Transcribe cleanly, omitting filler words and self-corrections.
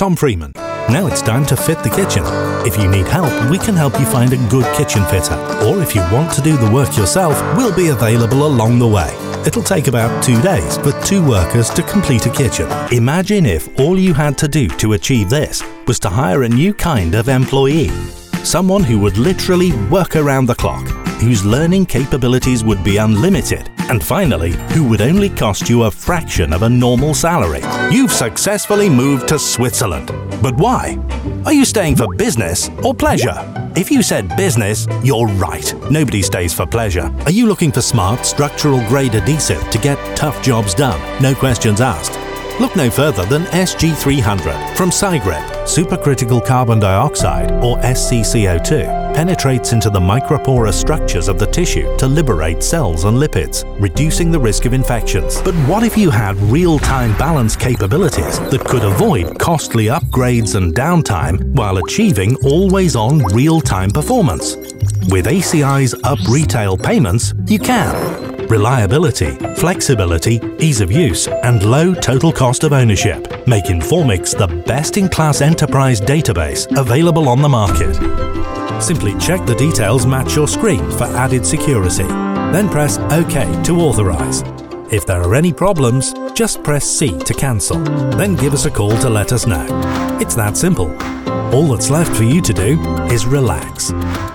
Tom Freeman. Now it's time to fit the kitchen. If you need help, we can help you find a good kitchen fitter. Or if you want to do the work yourself, we'll be available along the way. It'll take about 2 days for 2 workers to complete a kitchen. Imagine if all you had to do to achieve this was to hire a new kind of employee. Someone who would literally work around the clock, whose learning capabilities would be unlimited, and finally, who would only cost you a fraction of a normal salary. You've successfully moved to Switzerland. But why? Are you staying for business or pleasure? If you said business, you're right. Nobody stays for pleasure. Are you looking for smart, structural grade adhesive to get tough jobs done? No questions asked. Look no further than SG300 from Sygrip. Supercritical carbon dioxide, or SCCO2, penetrates into the microporous structures of the tissue to liberate cells and lipids, reducing the risk of infections. But what if you had real-time balance capabilities that could avoid costly upgrades and downtime while achieving always-on real-time performance? With ACI's Up Retail Payments, you can. Reliability, flexibility, ease of use, and low total cost of ownership make Informix the best-in-class enterprise database available on the market. Simply check the details match your screen for added security. Then press OK to authorize. If there are any problems, just press C to cancel. Then give us a call to let us know. It's that simple. All that's left for you to do is relax.